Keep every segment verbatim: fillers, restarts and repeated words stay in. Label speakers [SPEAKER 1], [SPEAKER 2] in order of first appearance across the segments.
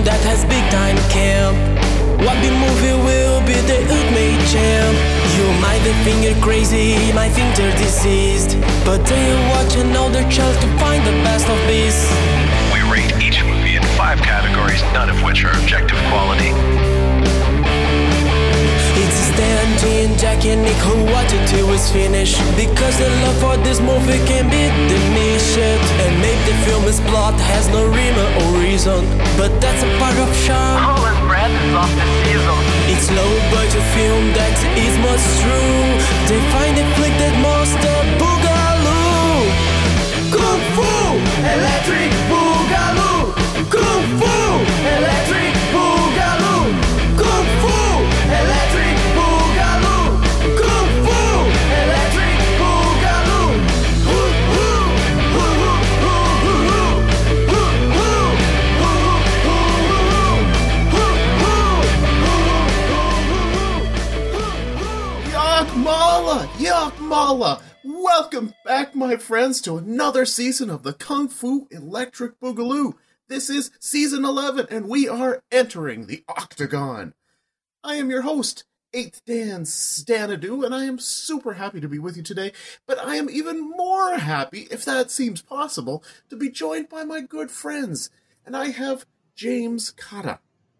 [SPEAKER 1] that has big time camp. What big movie will be the ultimate champ? You might think you're crazy, might think they're diseased, but they watch another child to find the best of beasts.
[SPEAKER 2] We rate each movie in five categories, none of which are objective quality.
[SPEAKER 1] It's Stan, Dean, Jack and Nick who watch it till it's finished, because the love for this movie can be diminished. And maybe the film's plot has no rhyme or reason, but that's a part of charm.
[SPEAKER 3] Colin's breath is off the season.
[SPEAKER 1] It's low budget film that is much true. They find a flick that monster boogaloo. Kung Fu Electric Boogaloo. Kung Fu Electric Boogaloo. Kung Fu Electric Boogaloo. Kung Fu Electric Boogaloo. Hoo hoo hoo hoo hoo hoo hoo hoo.
[SPEAKER 4] Yak Mala! Yak Mala! Welcome back, my friends, to another season of the Kung Fu Electric Boogaloo. This is season eleven, and we are entering the Octagon. I am your host, eighth Dan Stanadu, and I am super happy to be with you today, but I am even more happy, if that seems possible, to be joined by my good friends. And I have James Kata.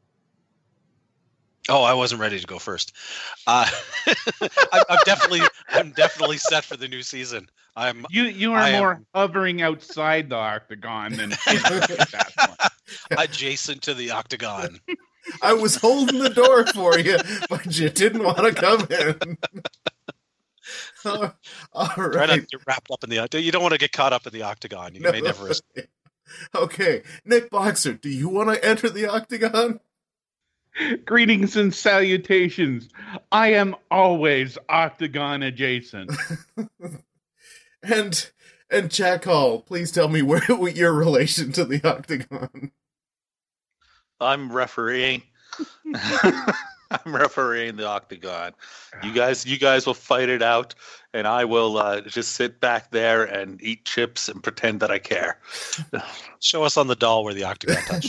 [SPEAKER 5] Oh, I wasn't ready to go first. Uh, I, I'm definitely, I'm definitely set for the new season. I'm.
[SPEAKER 6] You, you are
[SPEAKER 5] I
[SPEAKER 6] more
[SPEAKER 5] am,
[SPEAKER 6] hovering outside the octagon than at that point.
[SPEAKER 5] Adjacent to the octagon.
[SPEAKER 4] I was holding the door for you, but you didn't want to come in. uh, all right.
[SPEAKER 5] Try not to get wrapped up in the octagon. You don't want to get caught up in the octagon. You
[SPEAKER 4] No.
[SPEAKER 5] may never escape.
[SPEAKER 4] Okay, Nick Boxer, do you want to enter the octagon?
[SPEAKER 6] Greetings and salutations. I am always octagon adjacent.
[SPEAKER 4] and and Jack Hall, please tell me where what your relation to the octagon.
[SPEAKER 7] I'm refereeing. I'm refereeing the octagon. You guys, you guys will fight it out, and I will uh, just sit back there and eat chips and pretend that I care.
[SPEAKER 5] Show us on the doll where the octagon touched.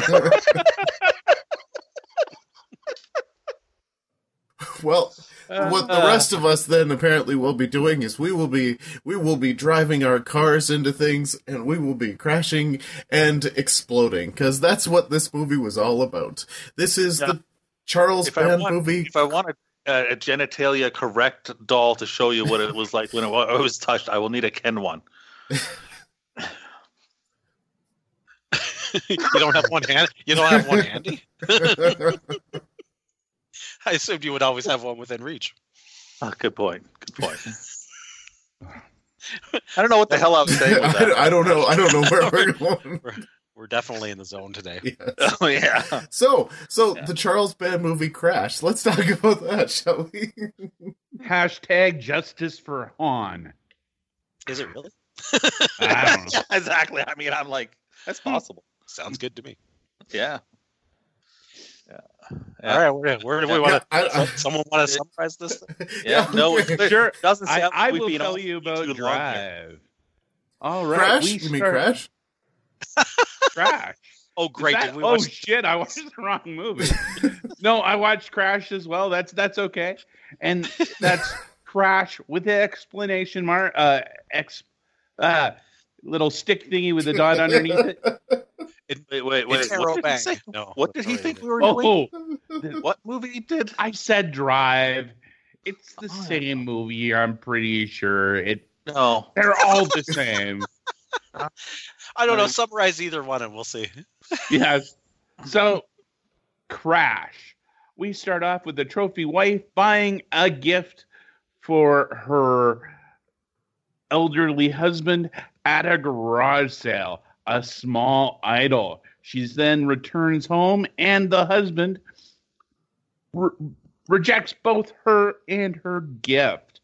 [SPEAKER 4] Well, what the rest of us then apparently will be doing is we will be we will be driving our cars into things, and we will be crashing and exploding, because that's what this movie was all about. This is
[SPEAKER 7] Yeah.
[SPEAKER 4] the Charles
[SPEAKER 7] If I
[SPEAKER 4] Band
[SPEAKER 7] want,
[SPEAKER 4] movie.
[SPEAKER 7] if I want a, a genitalia correct doll to show you what it was like when it wa- it was touched, I will need a Ken one.
[SPEAKER 5] You don't have one hand. You don't have one handy. I assumed you would always have one within reach.
[SPEAKER 7] Oh, good point. Good point. I don't know what the hell I was saying with that.
[SPEAKER 4] I, I don't know. I don't know where we're going.
[SPEAKER 5] We're, we're definitely in the zone today.
[SPEAKER 4] Yes.
[SPEAKER 7] Oh yeah.
[SPEAKER 4] So, so
[SPEAKER 7] Yeah.
[SPEAKER 4] the Charles Band movie Crash. Let's talk about that, shall we?
[SPEAKER 6] Hashtag justice for Han.
[SPEAKER 5] Is it really?
[SPEAKER 6] I don't know.
[SPEAKER 7] Yeah, exactly. I mean, I'm like, that's possible.
[SPEAKER 5] Sounds good to me.
[SPEAKER 7] Yeah. Yeah.
[SPEAKER 5] All right, where, where do we want to?
[SPEAKER 4] I- I-
[SPEAKER 5] Someone want to summarize this?
[SPEAKER 7] Yeah. No,
[SPEAKER 4] okay.
[SPEAKER 7] it
[SPEAKER 6] Sure.
[SPEAKER 7] doesn't
[SPEAKER 6] I,
[SPEAKER 7] sound
[SPEAKER 6] I
[SPEAKER 7] like we've
[SPEAKER 6] will
[SPEAKER 7] been
[SPEAKER 6] tell
[SPEAKER 7] on
[SPEAKER 6] you
[SPEAKER 7] too
[SPEAKER 6] about
[SPEAKER 7] long here.
[SPEAKER 6] Drive. All right.
[SPEAKER 4] Crash?
[SPEAKER 6] we
[SPEAKER 4] You mean
[SPEAKER 6] start-
[SPEAKER 4] Crash?
[SPEAKER 6] Crash.
[SPEAKER 5] Oh, great!
[SPEAKER 6] Is that-
[SPEAKER 5] Did we
[SPEAKER 6] oh
[SPEAKER 5] watch?
[SPEAKER 6] shit! I watched the wrong movie. No, I watched Crash as well. That's that's okay, and that's Crash with the explanation mark. Uh, ex, uh, little stick thingy with a dot underneath it.
[SPEAKER 5] It,
[SPEAKER 7] Wait, wait, wait.
[SPEAKER 5] Interrobang.
[SPEAKER 7] What did he say?
[SPEAKER 5] No,
[SPEAKER 7] What did he
[SPEAKER 5] that's
[SPEAKER 7] think
[SPEAKER 5] not
[SPEAKER 7] we were doing?
[SPEAKER 6] Oh,
[SPEAKER 7] What movie he did?
[SPEAKER 6] I said Drive. It's the
[SPEAKER 7] Oh, yeah.
[SPEAKER 6] same movie. I'm pretty sure it.
[SPEAKER 7] No.
[SPEAKER 6] They're all the same.
[SPEAKER 5] I don't know. Summarize either one, and we'll see.
[SPEAKER 6] Yes. So, Crash. We start off with the trophy wife buying a gift for her elderly husband at a garage sale, a small idol. She then returns home, and the husband re- rejects both her and her gift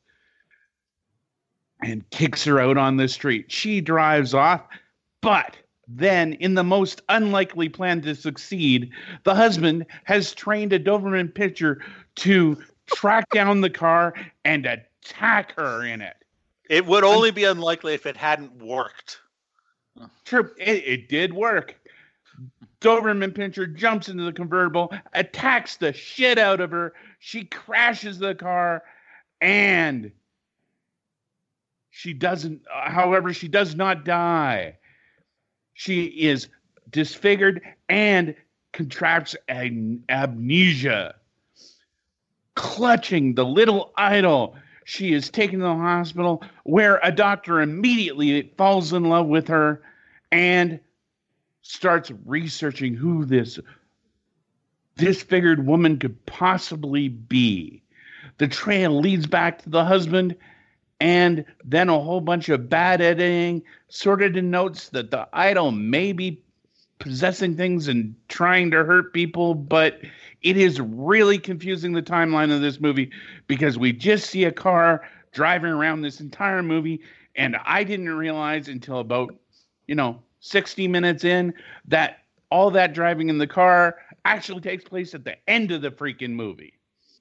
[SPEAKER 6] and kicks her out on the street. She drives off, but then, in the most unlikely plan to succeed, the husband has trained a Doberman Pinscher to track down the car and attack her in it.
[SPEAKER 7] It would only be unlikely if it hadn't worked.
[SPEAKER 6] True, it, it did work. Doberman Pinscher jumps into the convertible, attacks the shit out of her. She crashes the car, and she doesn't, however, she does not die. She is disfigured and contracts an amnesia. Clutching the little idol, she is taken to the hospital, where a doctor immediately falls in love with her and starts researching who this disfigured woman could possibly be. The trail leads back to the husband, and then a whole bunch of bad editing sort of denotes that the idol may be possessing things and trying to hurt people, but it is really confusing the timeline of this movie, because we just see a car driving around this entire movie, and I didn't realize until about, you know, sixty minutes in that all that driving in the car actually takes place at the end of the freaking movie.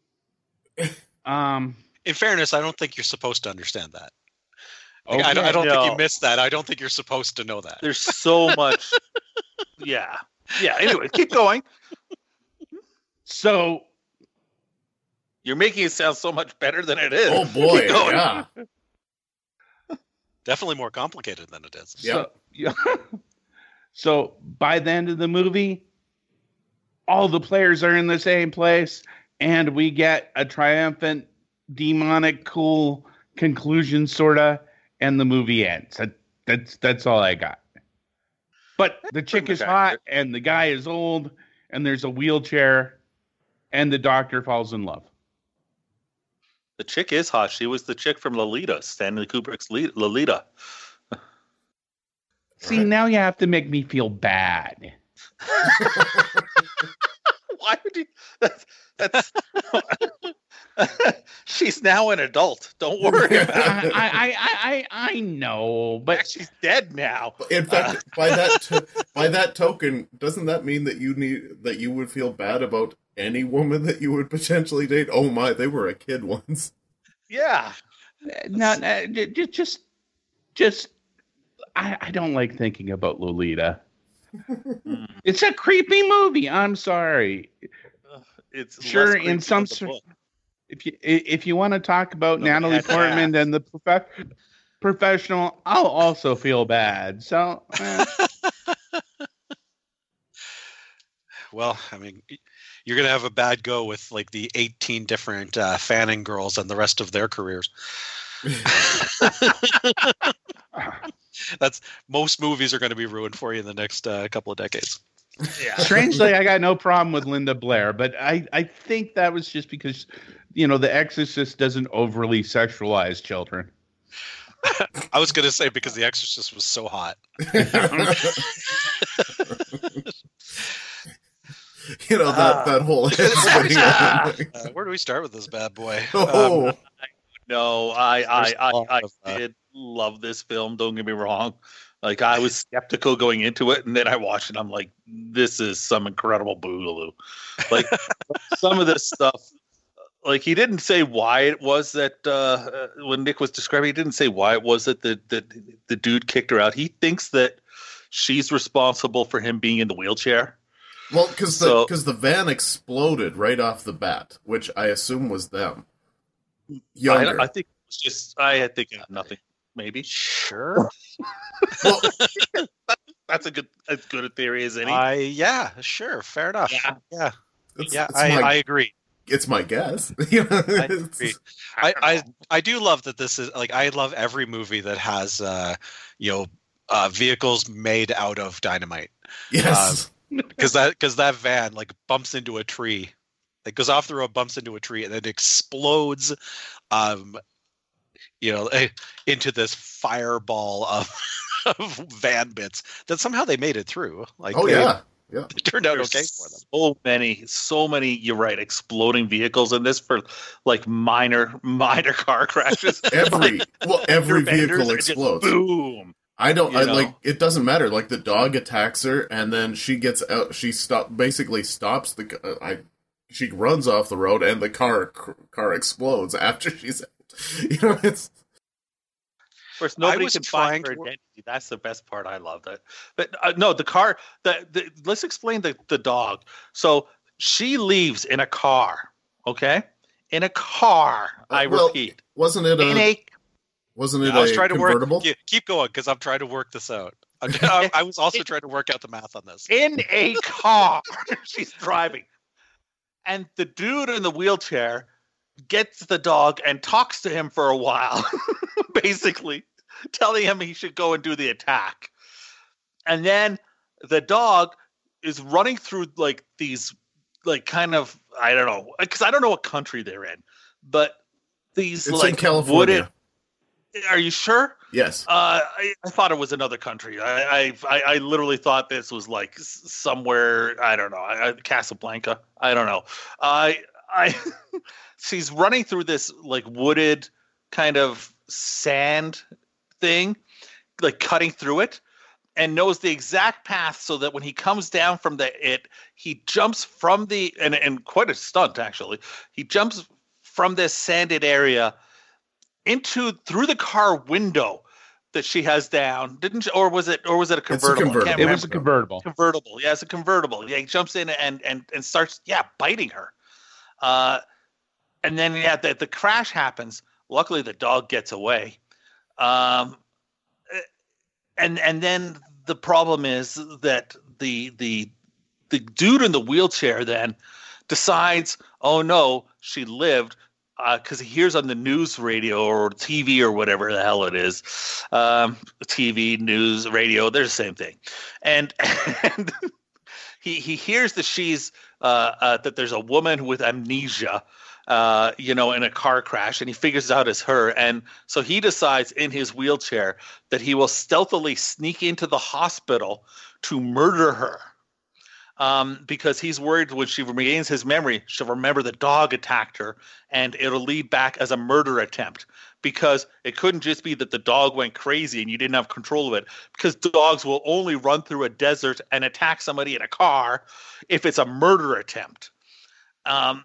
[SPEAKER 6] Um,
[SPEAKER 5] in fairness, I don't think you're supposed to understand that. Like,
[SPEAKER 6] okay,
[SPEAKER 5] I don't, I don't
[SPEAKER 7] no.
[SPEAKER 5] think you missed that. I don't think you're supposed to know that.
[SPEAKER 7] There's so much. Yeah. Yeah. Anyway, keep going.
[SPEAKER 6] So
[SPEAKER 7] You're making it sound so much better than it is.
[SPEAKER 4] Oh boy,
[SPEAKER 7] Keep going.
[SPEAKER 4] yeah.
[SPEAKER 5] Definitely more complicated than it is.
[SPEAKER 4] Yep.
[SPEAKER 6] So, yeah. So by the end of the movie, all the players are in the same place, and we get a triumphant, demonic, cool conclusion, sorta, and the movie ends. That, that's that's all I got. But the chick is hot, and the guy is old, and there's a wheelchair, and the doctor falls in love.
[SPEAKER 7] The chick is hot. She was the chick from Lolita, Stanley Kubrick's Le- Lolita.
[SPEAKER 6] See, now you have to make me feel bad.
[SPEAKER 7] Why would you? That's, that's she's now an adult. Don't worry about it.
[SPEAKER 6] I, I, I, I, I know, but
[SPEAKER 7] She's dead now.
[SPEAKER 4] In fact, by that to- by that token, doesn't that mean that you need that you would feel bad about any woman that you would potentially date? Oh my, they were a kid once.
[SPEAKER 7] Yeah.
[SPEAKER 6] no, no, j- just, just, I, I don't like thinking about Lolita. It's a creepy movie. I'm sorry.
[SPEAKER 7] It's
[SPEAKER 6] Sure,
[SPEAKER 7] less
[SPEAKER 6] in
[SPEAKER 7] creepy
[SPEAKER 6] some
[SPEAKER 7] than the
[SPEAKER 6] sort-
[SPEAKER 7] book.
[SPEAKER 6] If you if you want to talk about
[SPEAKER 7] Nobody
[SPEAKER 6] Natalie
[SPEAKER 7] had to
[SPEAKER 6] Portman
[SPEAKER 7] ask.
[SPEAKER 6] and the prof- professional, I'll also feel bad. So, eh.
[SPEAKER 5] Well, I mean, you're going to have a bad go with like the eighteen different uh, Fanning girls and the rest of their careers. That's most movies are going to be ruined for you in the next uh, couple of decades.
[SPEAKER 7] Yeah.
[SPEAKER 6] Strangely, I got no problem with Linda Blair, but I, I think that was just because, you know, The Exorcist doesn't overly sexualize children.
[SPEAKER 5] I was going to say because The Exorcist was so hot.
[SPEAKER 4] You know, that,
[SPEAKER 7] Uh,
[SPEAKER 4] that whole head
[SPEAKER 5] Where do, we
[SPEAKER 4] spinning
[SPEAKER 5] start,
[SPEAKER 4] around thing.
[SPEAKER 5] uh, where do we start with this bad boy?
[SPEAKER 4] Oh,
[SPEAKER 5] Um,
[SPEAKER 7] No, I I
[SPEAKER 5] There's a
[SPEAKER 7] I,
[SPEAKER 5] lot
[SPEAKER 7] I
[SPEAKER 5] of, uh,
[SPEAKER 7] did love this film. Don't get me wrong. Like I was skeptical going into it, and then I watched it. I'm like, this is some incredible boogaloo. Like some of this stuff. Like he didn't say why it was that uh, uh, when Nick was describing, he didn't say why it was that the, the the dude kicked her out. He thinks that she's responsible for him being in the wheelchair.
[SPEAKER 4] well, because the
[SPEAKER 7] So-
[SPEAKER 4] because the van exploded right off the bat, which I assume was them. Younger.
[SPEAKER 7] I, I think it's just I think it had nothing. Maybe
[SPEAKER 5] Sure.
[SPEAKER 4] well,
[SPEAKER 7] that's a good as good a theory as any.
[SPEAKER 5] I yeah, sure, fair enough.
[SPEAKER 7] Yeah.
[SPEAKER 5] Yeah,
[SPEAKER 4] it's,
[SPEAKER 5] yeah,
[SPEAKER 4] it's
[SPEAKER 5] I,
[SPEAKER 4] my,
[SPEAKER 5] I agree.
[SPEAKER 4] it's my guess. You know,
[SPEAKER 5] I
[SPEAKER 4] it's-
[SPEAKER 5] agree. I, I I do love that this is like I love every movie that has uh you know uh vehicles made out of dynamite
[SPEAKER 4] yes.
[SPEAKER 5] because that because that van like bumps into a tree, it goes off the road, bumps into a tree, and then explodes, um, you know, eh, into this fireball of of van bits that somehow they made it through. Like
[SPEAKER 4] oh
[SPEAKER 5] they,
[SPEAKER 4] yeah, yeah.
[SPEAKER 5] it turned out
[SPEAKER 7] There's
[SPEAKER 5] okay for them.
[SPEAKER 7] so many, so many. You're right. Exploding vehicles in this for like minor, minor car crashes.
[SPEAKER 4] Every
[SPEAKER 7] Like,
[SPEAKER 4] well, every
[SPEAKER 7] fender benders
[SPEAKER 4] vehicle
[SPEAKER 7] are just
[SPEAKER 4] explodes.
[SPEAKER 7] Boom.
[SPEAKER 4] I don't.
[SPEAKER 7] You
[SPEAKER 4] I
[SPEAKER 7] know?
[SPEAKER 4] like. It doesn't matter. Like the dog attacks her, and then she gets out. She stop. Basically stops the. Uh, I. She runs off the road, and the car car explodes after she's. You know, it's.
[SPEAKER 7] course, nobody
[SPEAKER 5] was
[SPEAKER 7] can
[SPEAKER 5] trying
[SPEAKER 7] find her
[SPEAKER 5] to-
[SPEAKER 7] identity. That's the best part. I love that. But uh, no, the car. The, the let's explain the the dog. So she leaves in a car. Okay, in a car. I
[SPEAKER 4] Uh, well,
[SPEAKER 7] repeat,
[SPEAKER 4] Wasn't it
[SPEAKER 7] in
[SPEAKER 4] a
[SPEAKER 7] a
[SPEAKER 4] wasn't it
[SPEAKER 5] I was
[SPEAKER 4] a
[SPEAKER 5] trying to
[SPEAKER 4] convertible?
[SPEAKER 5] work. Yeah, keep going because I'm trying to work this out. I'm, I I was also trying to work out the math on this.
[SPEAKER 7] in a car. She's driving, and the dude in the wheelchair gets the dog and talks to him for a while, basically telling him he should go and do the attack. And then the dog is running through like these, like kind of, I don't know, because I don't know what country they're in, but these
[SPEAKER 4] It's
[SPEAKER 7] like
[SPEAKER 4] in California.
[SPEAKER 7] wooded. Are you sure?
[SPEAKER 4] Yes.
[SPEAKER 7] Uh, I, I thought it was another country. I, I I literally thought this was like s- somewhere. I don't know. I, I, Casablanca. I don't know. I I she's running through this like wooded kind of sand thing, like cutting through it, and knows the exact path so that when he comes down from the it, he jumps from the and and quite a stunt actually. He jumps from this sanded area into through the car window that she has down, didn't she? Or was it? Or was it a convertible? I
[SPEAKER 4] convertible.
[SPEAKER 7] can't
[SPEAKER 6] It
[SPEAKER 7] remember.
[SPEAKER 6] was a convertible.
[SPEAKER 7] Convertible. Yeah, it's a convertible. Yeah, he jumps in and and and starts yeah biting her. Uh, and then yeah, the the crash happens. Luckily, the dog gets away. Um, and and then the problem is that the the the dude in the wheelchair then decides, oh no, she lived. Because uh, he hears on the news radio or T V or whatever the hell it is, um, T V, news, radio, they're the same thing, and, and he he hears that she's uh, uh, that there's a woman with amnesia, uh, you know, in a car crash, and he figures it out as her, and so he decides in his wheelchair that he will stealthily sneak into the hospital to murder her. Um, because he's worried when she regains his memory, she'll remember the dog attacked her, and it'll lead back as a murder attempt. Because it couldn't just be that the dog went crazy and you didn't have control of it. Because dogs will only run through a desert and attack somebody in a car if it's a murder attempt. Um,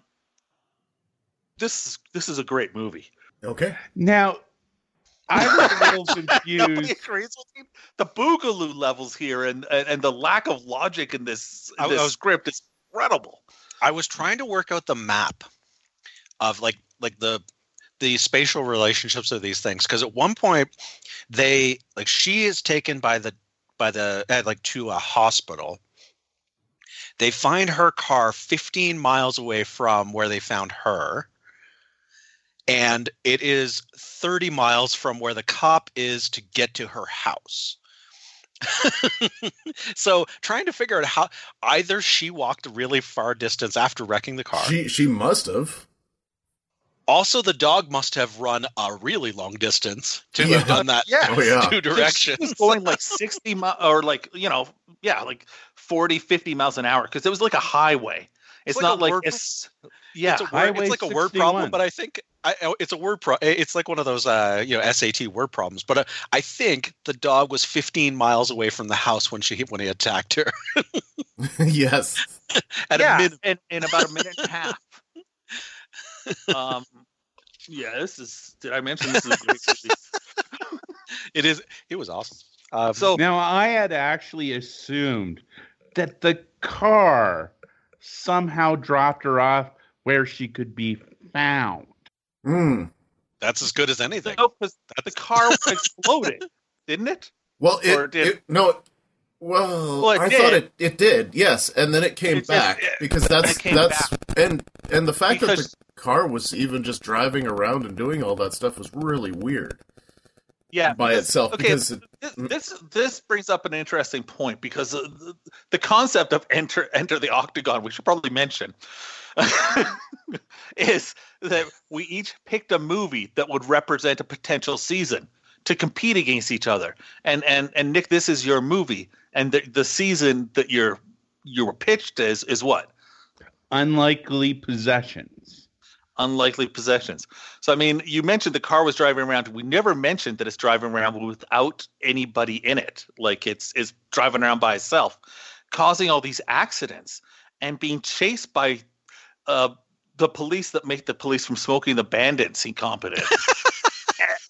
[SPEAKER 7] this this is a great movie.
[SPEAKER 4] Okay.
[SPEAKER 6] Now, I was a little confused.
[SPEAKER 7] Nobody agrees with me. The boogaloo levels here and, and and the lack of logic in this, in
[SPEAKER 5] I- I
[SPEAKER 7] this
[SPEAKER 5] was-
[SPEAKER 7] script is incredible.
[SPEAKER 5] I was trying to work out the map of like like the the spatial relationships of these things because at one point they like she is taken by the by the uh, like to a hospital. They find her car fifteen miles away from where they found her. And it is thirty miles from where the cop is to get to her house. So trying to figure out how either she walked a really far distance after wrecking the car.
[SPEAKER 4] She she must have.
[SPEAKER 5] Also, the dog must have run a really long distance to
[SPEAKER 4] Yeah.
[SPEAKER 5] have done that
[SPEAKER 7] Yeah.
[SPEAKER 4] Oh yeah.
[SPEAKER 5] two directions.
[SPEAKER 7] She's going like sixty miles or like, you know, yeah, like forty, fifty miles an hour because it was like a highway. It's,
[SPEAKER 5] like
[SPEAKER 7] not
[SPEAKER 5] a
[SPEAKER 7] like
[SPEAKER 5] word-
[SPEAKER 7] it's yeah.
[SPEAKER 5] It's, a word,
[SPEAKER 6] Highway
[SPEAKER 5] it's like a word
[SPEAKER 6] sixty-one.
[SPEAKER 5] problem, but I think I, it's a word pro. It's like one of those uh, you know S A T word problems. But uh, I think the dog was fifteen miles away from the house when she when he attacked her.
[SPEAKER 4] Yes.
[SPEAKER 5] At
[SPEAKER 7] yeah,
[SPEAKER 5] a minute,
[SPEAKER 7] in, in about a minute and a half. Um, yeah, this is. Did I mention this is a great movie?
[SPEAKER 5] it is. It was awesome. Um,
[SPEAKER 7] So
[SPEAKER 6] Now, I had actually assumed that the car somehow dropped her off where she could be found.
[SPEAKER 4] Mm.
[SPEAKER 5] that's as good as anything.
[SPEAKER 7] no, 'cause the car exploded, didn't it?
[SPEAKER 4] Well, it,
[SPEAKER 7] Or did-
[SPEAKER 4] it no. It, well,
[SPEAKER 7] Well, it
[SPEAKER 4] I
[SPEAKER 7] did.
[SPEAKER 4] thought it it did. Yes, and then it came
[SPEAKER 7] It just-
[SPEAKER 4] back
[SPEAKER 7] it-
[SPEAKER 4] because that's
[SPEAKER 7] it came
[SPEAKER 4] that's and and the fact that
[SPEAKER 7] Because-
[SPEAKER 4] the car was even just driving around and doing all that stuff was really weird
[SPEAKER 7] Yeah,
[SPEAKER 4] by
[SPEAKER 7] because-
[SPEAKER 4] itself
[SPEAKER 7] okay,
[SPEAKER 4] because it,
[SPEAKER 7] This, this this brings up an interesting point because uh, the, the concept of enter enter the octagon we should probably mention is that we each picked a movie that would represent a potential season to compete against each other. And and and Nick, this is your movie, and the the season that you're you were pitched as is what?
[SPEAKER 6] Unlikely Possessions.
[SPEAKER 7] Unlikely Possessions. So, I mean, you mentioned the car was driving around. We never mentioned that it's driving around without anybody in it. Like it's, it's driving around by itself, causing all these accidents and being chased by uh, the police that make the police from Smoking the Bandits incompetent.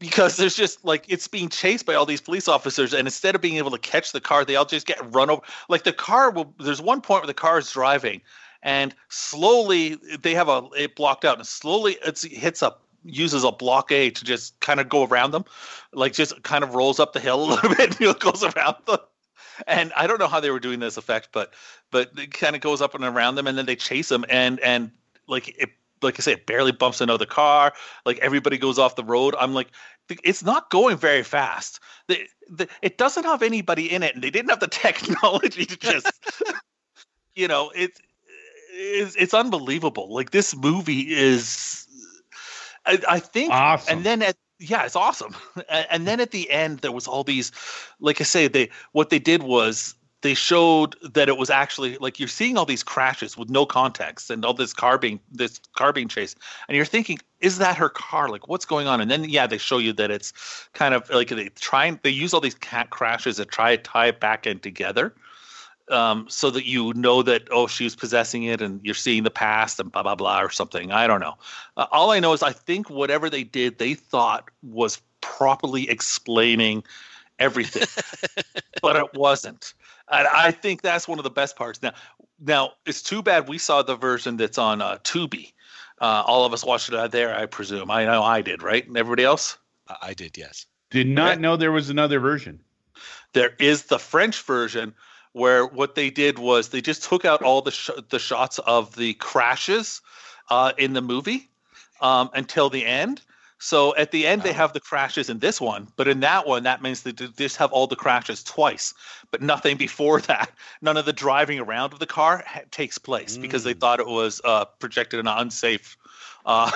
[SPEAKER 7] because there's just like it's being chased by all these police officers, and instead of being able to catch the car, they all just get run over. Like the car will. There's one point where the car is driving, and slowly they have a it blocked out, and slowly it's, it hits up. Uses a blockade to just kind of go around them, like just kind of rolls up the hill a little bit and it goes around them. And I don't know how they were doing this effect, but but it kind of goes up and around them, and then they chase them, and and like it, like I say, it barely bumps another car. Like everybody goes off the road. I'm like, it's not going very fast. The, the, it doesn't have anybody in it, and they didn't have the technology to just, you know, it's it's it's unbelievable. Like this movie is. I, I think,
[SPEAKER 6] awesome.
[SPEAKER 7] And then at yeah, it's awesome. And, and then at the end, there was all these, like I say, they what they did was they showed that it was actually like you're seeing all these crashes with no context and all this car being this car being chased, and you're thinking, is that her car? Like, what's going on? And then yeah, they show you that it's kind of like they try and they use all these cat crashes to try to tie it back in together. Um, so that you know that, oh, she was possessing it and you're seeing the past and blah, blah, blah, or something. I don't know. Uh, all I know is I think whatever they did, they thought was properly explaining everything, but it wasn't. And I think that's one of the best parts. Now, now it's too bad we saw the version that's on uh, Tubi. Uh, all of us watched it out there, I presume. I know I did, right? And everybody else?
[SPEAKER 5] I did, yes.
[SPEAKER 6] Did not
[SPEAKER 7] Okay.
[SPEAKER 6] know there was another version.
[SPEAKER 7] There is the French version, where what they did was they just took out all the sh- the shots of the crashes uh, in the movie um, until the end. So at the end, they have the crashes in this one, but in that one, that means they just have all the crashes twice, but nothing before that. None of the driving around of the car ha- takes place mm. because they thought it was uh, projected in an unsafe. Uh,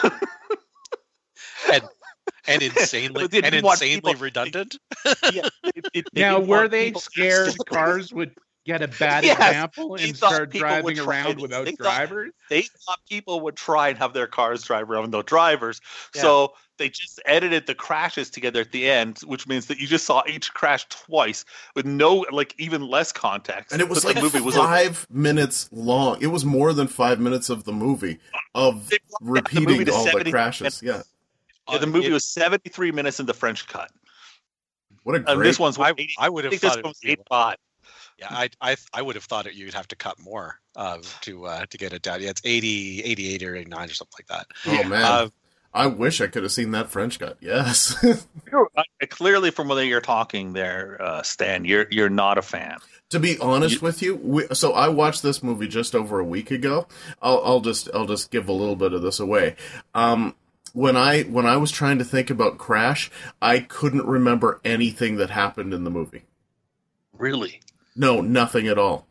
[SPEAKER 5] and and insanely and insanely people, redundant.
[SPEAKER 7] Yeah, it, it,
[SPEAKER 6] now, were they scared cars would get a bad yes, example and start driving around without
[SPEAKER 7] they
[SPEAKER 6] drivers?
[SPEAKER 7] Thought, they thought people would try and have their cars drive around without drivers. Yeah. So they just edited the crashes together at the end, which means that you just saw each crash twice with no, like, even less context.
[SPEAKER 4] And it was
[SPEAKER 7] but
[SPEAKER 4] like
[SPEAKER 7] the movie was
[SPEAKER 4] five over. minutes long. It was more than five minutes of the movie of repeating the movie all the crashes.
[SPEAKER 7] Minutes.
[SPEAKER 4] Yeah.
[SPEAKER 7] yeah. The movie it, was seventy-three minutes in the French cut.
[SPEAKER 4] What a great...
[SPEAKER 7] And this one's
[SPEAKER 5] I,
[SPEAKER 7] eighty,
[SPEAKER 5] I would have
[SPEAKER 7] I think
[SPEAKER 5] thought
[SPEAKER 7] this one was
[SPEAKER 5] it,
[SPEAKER 7] eighty-five.
[SPEAKER 5] Yeah, I I I would have thought it, you'd have to cut more uh, to uh, to get it down. Yeah, it's eighty, eighty-eight or eighty-nine or something like that.
[SPEAKER 4] Oh man, uh, I wish I could have seen that French cut. Yes.
[SPEAKER 7] Clearly, from the way you're talking there, uh, Stan, you're you're not a fan.
[SPEAKER 4] To be honest you, with you, we, so I watched this movie just over a week ago. I'll, I'll just I'll just give a little bit of this away. Um, when I when I was trying to think about Crash, I couldn't remember anything that happened in the movie.
[SPEAKER 7] Really?
[SPEAKER 4] No, nothing at all.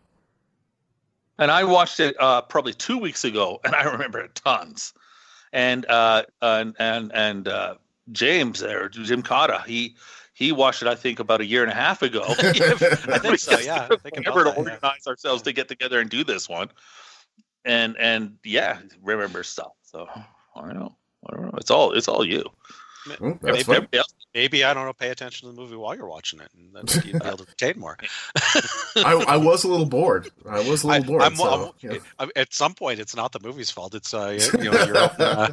[SPEAKER 7] And I watched it uh, probably two weeks ago, and I remember it tons. And uh, and and and uh, James there, Jim Cotta, he he watched it, I think, about a year and a half ago.
[SPEAKER 5] I think so. Yeah, I think
[SPEAKER 7] remember to
[SPEAKER 5] that,
[SPEAKER 7] organize
[SPEAKER 5] yeah.
[SPEAKER 7] ourselves to get together and do this one. And and yeah, remember stuff. So I don't know. I don't know. It's all it's all you.
[SPEAKER 4] Well,
[SPEAKER 5] maybe,
[SPEAKER 4] maybe,
[SPEAKER 5] maybe I don't know. Pay attention to the movie while you're watching it, and then you'd be able to retain more.
[SPEAKER 4] I, I was a little bored. I was a little bored.
[SPEAKER 5] I'm,
[SPEAKER 4] so,
[SPEAKER 5] I'm,
[SPEAKER 4] yeah.
[SPEAKER 5] I'm, at some point, it's not the movie's fault. It's uh, you know, your own, uh...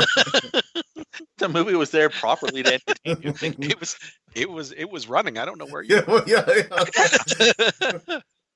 [SPEAKER 7] the movie was there properly to entertain you.
[SPEAKER 5] It was, it was, it was running. I don't know where you.
[SPEAKER 4] Yeah, well, yeah. yeah.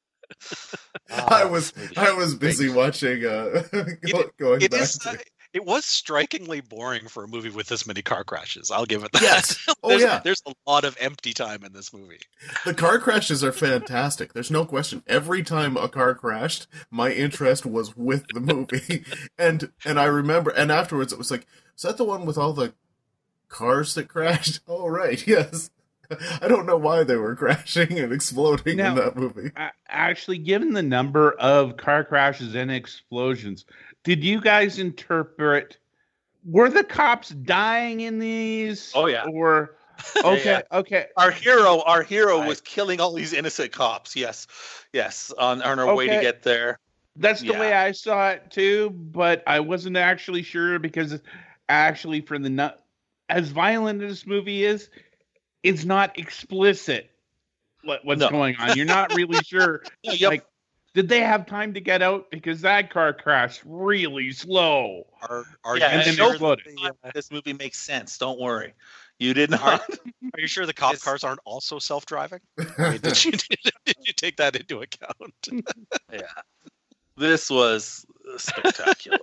[SPEAKER 4] I was I was busy watching. Uh, go,
[SPEAKER 5] it,
[SPEAKER 4] going
[SPEAKER 5] it
[SPEAKER 4] back
[SPEAKER 5] is,
[SPEAKER 4] to...
[SPEAKER 5] uh, it was strikingly boring for a movie with this many car crashes. I'll give it that.
[SPEAKER 4] Yes. Oh
[SPEAKER 5] there's,
[SPEAKER 4] yeah.
[SPEAKER 5] There's a lot of empty time in this movie.
[SPEAKER 4] The car crashes are fantastic. There's no question. Every time a car crashed, my interest was with the movie, and and I remember. And afterwards, it was like, is that the one with all the cars that crashed? Oh right, yes. I don't know why they were crashing and exploding
[SPEAKER 6] now,
[SPEAKER 4] in that movie.
[SPEAKER 6] Actually, given the number of car crashes and explosions, did you guys interpret, were the cops dying in these?
[SPEAKER 7] Oh, yeah.
[SPEAKER 6] Or, okay,
[SPEAKER 7] yeah, yeah.
[SPEAKER 6] okay.
[SPEAKER 7] Our hero, our hero
[SPEAKER 6] right.
[SPEAKER 7] was killing all these innocent cops. Yes, yes, on, on our
[SPEAKER 6] okay.
[SPEAKER 7] way to get there.
[SPEAKER 6] That's the
[SPEAKER 7] yeah.
[SPEAKER 6] way I saw it too, but I wasn't actually sure because actually for the, as violent as this movie is, it's not explicit what, what's
[SPEAKER 7] no.
[SPEAKER 6] going on. You're not really sure.
[SPEAKER 7] Yep.
[SPEAKER 6] Like, did they have time to get out? Because that car crashed really slow.
[SPEAKER 5] Are, are
[SPEAKER 7] yeah,
[SPEAKER 5] you
[SPEAKER 7] and
[SPEAKER 5] sure
[SPEAKER 6] exploded.
[SPEAKER 5] that the, uh,
[SPEAKER 7] this movie makes sense. Don't worry. You did
[SPEAKER 5] Are,
[SPEAKER 7] not.
[SPEAKER 5] are you sure the cop
[SPEAKER 7] It's-
[SPEAKER 5] cars aren't also self-driving? I mean, did, you, did you take that into account?
[SPEAKER 7] Yeah. This was spectacular.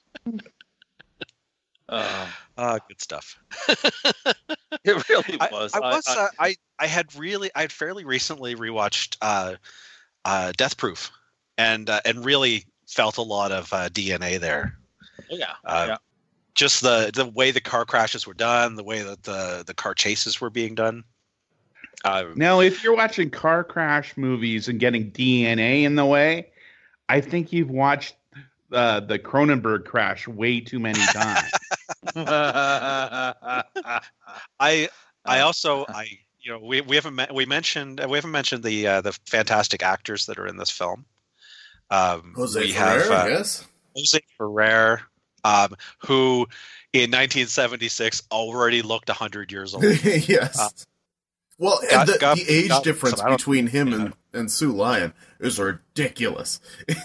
[SPEAKER 7] um,
[SPEAKER 5] Ah, good stuff.
[SPEAKER 7] it really
[SPEAKER 5] I,
[SPEAKER 7] was.
[SPEAKER 5] I was.
[SPEAKER 7] I,
[SPEAKER 5] uh, I I had really. I had fairly recently rewatched uh, uh, Death Proof, and uh, and really felt a lot of uh, D N A there.
[SPEAKER 7] oh, yeah.
[SPEAKER 5] Uh,
[SPEAKER 7] yeah.
[SPEAKER 5] Just the the way the car crashes were done, the way that the the car chases were being done. Uh,
[SPEAKER 6] Now, if you're watching car crash movies and getting D N A in the way, I think you've watched uh, the Cronenberg crash way too many times.
[SPEAKER 5] I I also I you know we we haven't me- we mentioned we haven't mentioned the uh, the fantastic actors that are in this film. Um,
[SPEAKER 4] Jose
[SPEAKER 5] we
[SPEAKER 4] Ferrer,
[SPEAKER 5] have uh,
[SPEAKER 4] yes.
[SPEAKER 5] Jose Ferrer, um, who in nineteen seventy-six already looked one hundred years old.
[SPEAKER 4] yes.
[SPEAKER 5] Uh,
[SPEAKER 4] well,
[SPEAKER 5] got-
[SPEAKER 4] the,
[SPEAKER 5] got-
[SPEAKER 4] the age
[SPEAKER 5] got-
[SPEAKER 4] difference
[SPEAKER 5] I don't-
[SPEAKER 4] between him and, and Sue Lyon is ridiculous.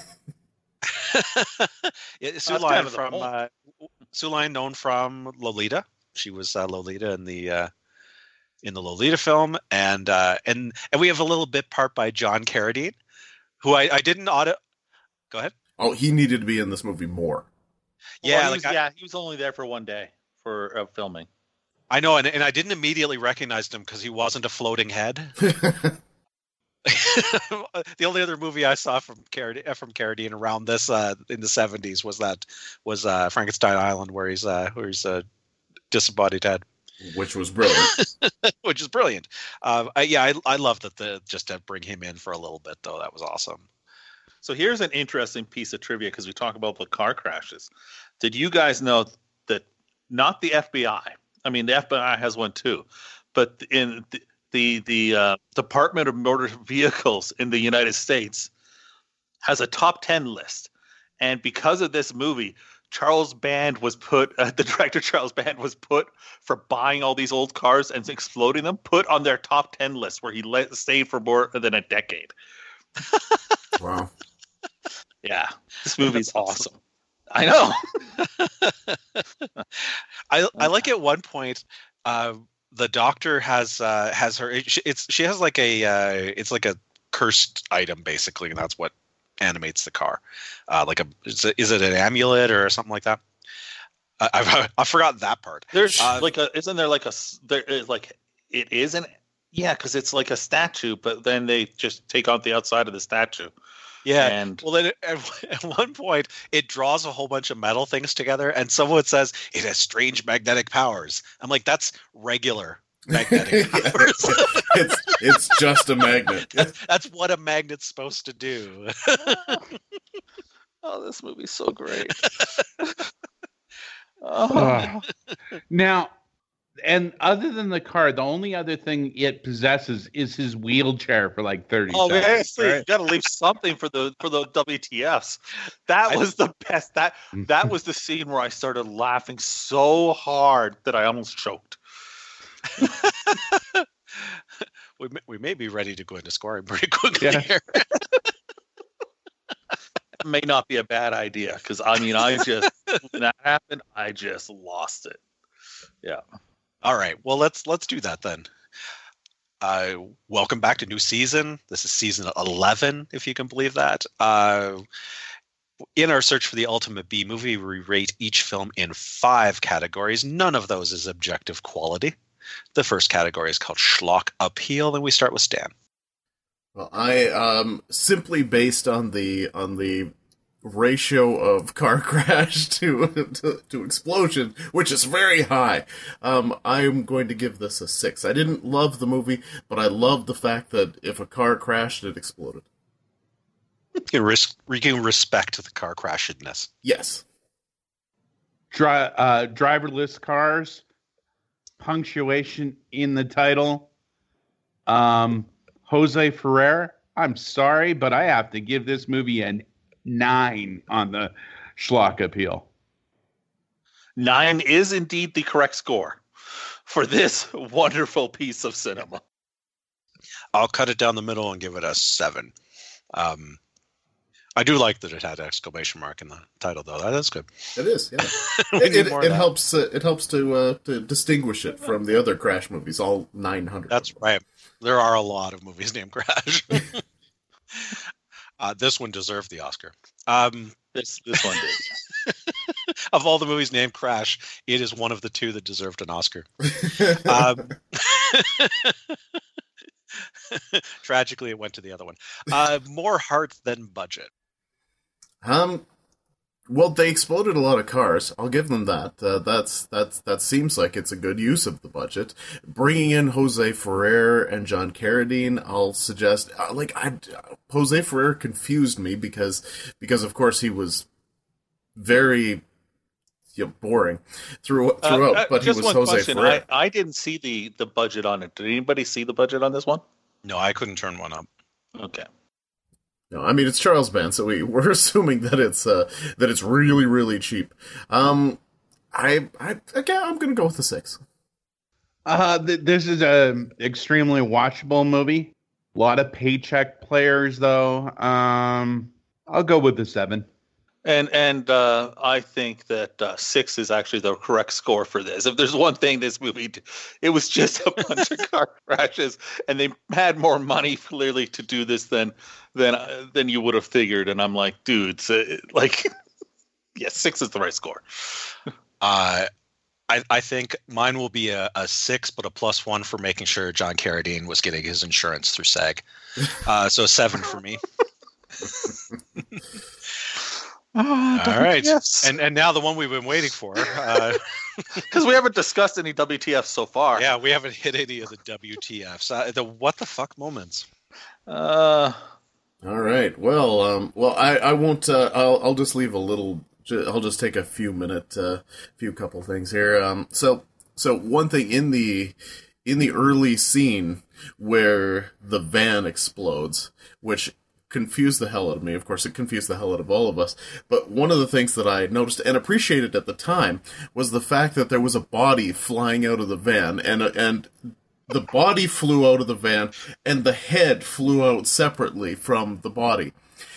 [SPEAKER 5] Yeah, Sue
[SPEAKER 7] That's
[SPEAKER 5] Lyon
[SPEAKER 7] kind of the
[SPEAKER 5] from
[SPEAKER 7] point.
[SPEAKER 5] uh, Sue Lyon, known from Lolita. She was uh, Lolita in the uh, in the Lolita film, and uh, and and we have a little bit part by John Carradine, who I, I didn't audit. Go ahead.
[SPEAKER 4] Oh, he needed to be in this movie more.
[SPEAKER 5] Yeah,
[SPEAKER 7] Well, he
[SPEAKER 5] like
[SPEAKER 7] was,
[SPEAKER 5] I,
[SPEAKER 7] yeah, he was only there for one day for uh, filming.
[SPEAKER 5] I know, and, and I didn't immediately recognize him because he wasn't a floating head. The only other movie I saw from Carradine, from Carradine around this uh, in the seventies was that was uh, Frankenstein Island, where he's uh, where he's a disembodied head,
[SPEAKER 4] Which was brilliant.
[SPEAKER 5] which is brilliant. Uh, I, yeah, I, I love that the just to bring him in for a little bit though. That was awesome.
[SPEAKER 7] So here's an interesting piece of trivia because we talk about the car crashes. Did you guys know that not the F B I? I mean, the F B I has one too, but in the the, the uh, Department of Motor Vehicles in the United States has a top ten list, and because of this movie, Charles Band was put. Uh, the director Charles Band was put for buying all these old cars and exploding them. Put on their top ten list, where he let, stayed for more than a decade.
[SPEAKER 4] Wow.
[SPEAKER 7] Yeah, this movie's awesome. I know.
[SPEAKER 5] I I like at one point, uh, the doctor has uh, has her. It's, it's she has like a uh, it's like a cursed item basically, and that's what animates the car. Uh, like a is it, is it an amulet or something like that? I I, I forgot that part.
[SPEAKER 7] There's
[SPEAKER 5] Uh,
[SPEAKER 7] like a isn't there like a s- there is like it is an yeah because it's like a statue, but then they just take out the outside of the statue.
[SPEAKER 5] Yeah.
[SPEAKER 7] And
[SPEAKER 5] Well, then at, at one point it draws a whole bunch of metal things together, and someone says it has strange magnetic powers. I'm like, that's regular magnetic
[SPEAKER 4] Yeah.
[SPEAKER 5] powers.
[SPEAKER 4] it's it's just a magnet.
[SPEAKER 5] that's, that's what a magnet's supposed to do.
[SPEAKER 7] oh, this movie's so great. oh.
[SPEAKER 6] Ugh. Now, and other than the car, the only other thing it possesses is his wheelchair for like thirty
[SPEAKER 7] Oh,
[SPEAKER 6] seconds.
[SPEAKER 7] seriously,
[SPEAKER 6] right?
[SPEAKER 7] you got to leave something for the for the W T Fs. That
[SPEAKER 5] I-
[SPEAKER 7] was the best. That that was the scene where I started laughing so hard that I almost choked.
[SPEAKER 5] we may, we may be ready to go into scoring pretty quickly
[SPEAKER 6] Yeah.
[SPEAKER 5] here.
[SPEAKER 7] It may not be a bad idea because I mean, I just when that happened, I just lost it. Yeah.
[SPEAKER 5] All right. Well, let's let's do that then. Uh, welcome back to new season. This is season eleven, if you can believe that. Uh, in our search for the ultimate B movie, we rate each film in five categories. None of those is objective quality. The first category is called Schlock Appeal, and we start with Stan.
[SPEAKER 4] Well, I um simply based on the on the ratio of car crash to, to to explosion, which is very high. Um, I'm going to give this a six. I didn't love the movie, but I loved the fact that if a car crashed, it exploded.
[SPEAKER 5] You can, ris- you can respect the car crashedness.
[SPEAKER 4] Yes.
[SPEAKER 6] Dri- uh, driverless cars, punctuation in the title. Um, Jose Ferrer, I'm sorry, but I have to give this movie an nine on the Schlock Appeal.
[SPEAKER 7] Nine is indeed the correct score for this wonderful piece of cinema.
[SPEAKER 5] I'll cut it down the middle and give it a seven. Um, I do like that it had exclamation mark in the title, though. That is good.
[SPEAKER 4] It is, yeah.
[SPEAKER 5] We
[SPEAKER 4] it
[SPEAKER 5] need
[SPEAKER 4] it,
[SPEAKER 5] more of
[SPEAKER 4] it
[SPEAKER 5] that.
[SPEAKER 4] helps. Uh, it helps to uh, to distinguish it from the other Crash movies, all nine hundred.
[SPEAKER 5] That's right. There are a lot of movies named Crash. uh, this one deserved the Oscar. Um,
[SPEAKER 7] This this one did.
[SPEAKER 5] of all the movies named Crash, it is one of the two that deserved an Oscar. Um, tragically, it went to the other one. Uh, more heart than budget.
[SPEAKER 4] Um, well, they exploded a lot of cars. I'll give them that. Uh, that's that's that seems like it's a good use of the budget. Bringing in Jose Ferrer and John Carradine, I'll suggest. Uh, like, I Jose Ferrer confused me because because of course he was very you know, boring through, throughout,
[SPEAKER 7] Uh, uh,
[SPEAKER 4] but he
[SPEAKER 7] just
[SPEAKER 4] was
[SPEAKER 7] one
[SPEAKER 4] Jose
[SPEAKER 7] question.
[SPEAKER 4] Ferrer.
[SPEAKER 7] I, I didn't see the, the budget on it. Did anybody see the budget on this one?
[SPEAKER 5] No, I couldn't turn one up.
[SPEAKER 7] Okay.
[SPEAKER 4] No, I mean it's Charles Band, so we we're assuming that it's uh that it's really really cheap. Um, I I again I'm gonna go with the six.
[SPEAKER 6] Uh, th- this is a extremely watchable movie. A lot of paycheck players, though. Um, I'll go with the seven.
[SPEAKER 7] And and uh, I think that uh, six is actually the correct score for this. If there's one thing this movie, d- it was just a bunch of car crashes, and they had more money clearly to do this than than uh, than you would have figured. And I'm like, dudes, uh, like, yeah, six is the right score.
[SPEAKER 5] Uh, I, I think mine will be a, a six, but a plus one for making sure John Carradine was getting his insurance through SAG. Uh, so a seven for me.
[SPEAKER 7] Oh,
[SPEAKER 5] All right.
[SPEAKER 7] Yes.
[SPEAKER 5] And and now the one we've been waiting for. Uh,
[SPEAKER 7] Because we haven't discussed any W T Fs so far.
[SPEAKER 5] yeah, we haven't hit any of the W T Fs. Uh, the what the fuck moments.
[SPEAKER 7] Uh,
[SPEAKER 4] All right. Well, um, well, I, I won't. Uh, I'll, I'll just leave a little. ju- I'll just take a few minute, uh, few couple things here. Um, so, so one thing in the in the early scene where the van explodes, which confused the hell out of me. Of course, it confused the hell out of all of us. But one of the things that I noticed and appreciated at the time was the fact that there was a body flying out of the van, and and. The body flew out of the van, and the head flew out separately from the body.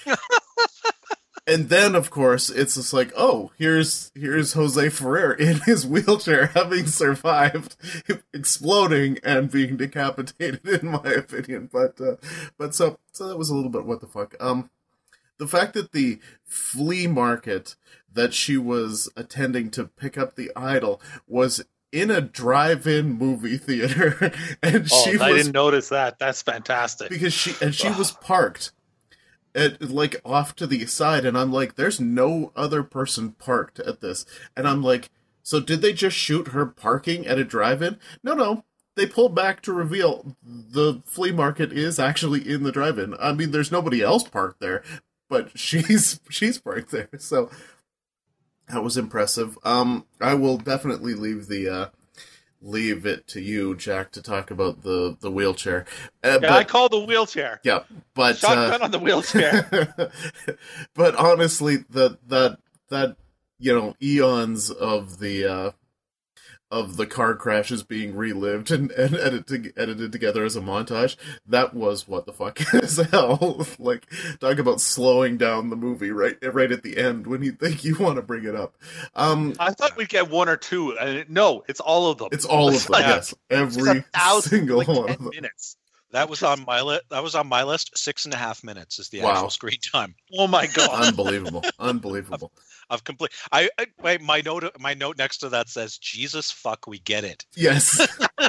[SPEAKER 4] And then, of course, it's just like, oh, here's here's Jose Ferrer in his wheelchair, having survived exploding and being decapitated, in my opinion. But uh, but so so that was a little bit what the fuck. Um, the fact that the flea market that she was attending to pick up the idol was in a drive-in movie theater, and
[SPEAKER 7] oh,
[SPEAKER 4] she
[SPEAKER 7] I
[SPEAKER 4] was
[SPEAKER 7] didn't notice that. That's fantastic.
[SPEAKER 4] because she and she was parked at like off to the side, and I'm like, there's no other person parked at this, and I'm like, so did they just shoot her parking at a drive-in? No, no. They pulled back to reveal the flea market is actually in the drive-in. I mean, there's nobody else parked there, but she's she's parked there. So that was impressive. Um, I will definitely leave the uh, leave it to you, Jack, to talk about the the wheelchair. Uh,
[SPEAKER 7] yeah,
[SPEAKER 4] but,
[SPEAKER 7] I call the wheelchair.
[SPEAKER 4] yeah, but
[SPEAKER 7] Shotgun
[SPEAKER 4] uh,
[SPEAKER 7] on the wheelchair.
[SPEAKER 4] but honestly, the that that you know eons of the uh, of the car crashes being relived and, and edited edited together as a montage, that was what the fuck as hell. Like, talk about slowing down the movie right right at the end when you think you want to bring it up. Um,
[SPEAKER 7] I thought we'd get one or two. And it, no, it's all of them.
[SPEAKER 4] it's all of them.
[SPEAKER 7] like-
[SPEAKER 4] Yes,
[SPEAKER 7] It's
[SPEAKER 4] every
[SPEAKER 7] a thousand,
[SPEAKER 4] single
[SPEAKER 7] like
[SPEAKER 4] one
[SPEAKER 7] ten
[SPEAKER 4] of them.
[SPEAKER 7] minutes.
[SPEAKER 5] That was on my list. That was on my list. Six and a half minutes is the
[SPEAKER 4] Wow.
[SPEAKER 5] actual screen time.
[SPEAKER 7] Oh my god.
[SPEAKER 4] Unbelievable, unbelievable.
[SPEAKER 5] Of complete. I, I my, my note. My note next to that says, "Jesus fuck, we get it."
[SPEAKER 4] Yes.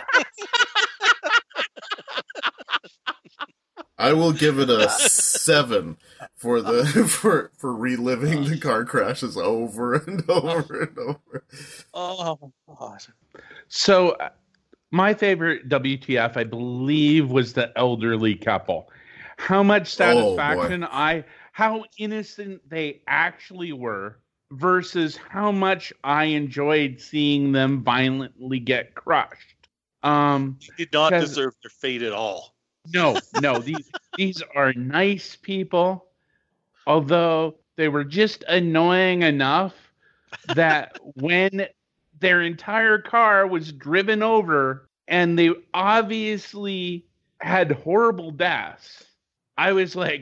[SPEAKER 4] I will give it a seven for the for for reliving the car crashes over and over and over.
[SPEAKER 7] Oh god.
[SPEAKER 6] So, uh, my favorite W T F, I believe, was the elderly couple. How much
[SPEAKER 4] Oh, boy.
[SPEAKER 6] satisfaction I, how innocent they actually were, versus how much I enjoyed seeing them violently get crushed. Um,
[SPEAKER 7] He did not
[SPEAKER 6] Because-
[SPEAKER 7] deserve their fate at all.
[SPEAKER 6] no, no, these these are nice people, although they were just annoying enough that when their entire car was driven over and they obviously had horrible deaths, I was like,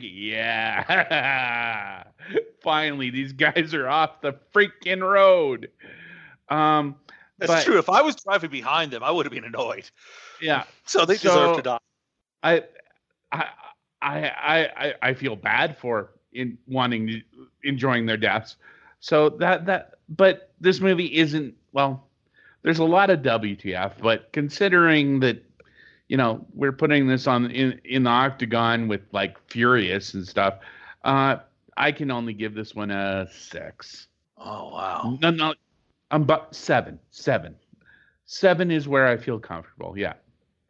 [SPEAKER 6] yeah, finally, these guys are off the freaking road. Um,
[SPEAKER 7] That's
[SPEAKER 6] but,
[SPEAKER 7] true. If I was driving behind them, I would have been annoyed.
[SPEAKER 6] Yeah.
[SPEAKER 7] So they
[SPEAKER 6] So,
[SPEAKER 7] deserve to die.
[SPEAKER 6] I, I, I, I, I feel bad for in wanting enjoying their deaths. So that that, but this movie isn't. Well, there's a lot of W T F, but considering that, you know, we're putting this on in in the octagon with like Furious and stuff, uh, I can only give this one a six.
[SPEAKER 7] Oh wow.
[SPEAKER 6] No, no, I'm but seven, seven, seven is where I feel comfortable. Yeah.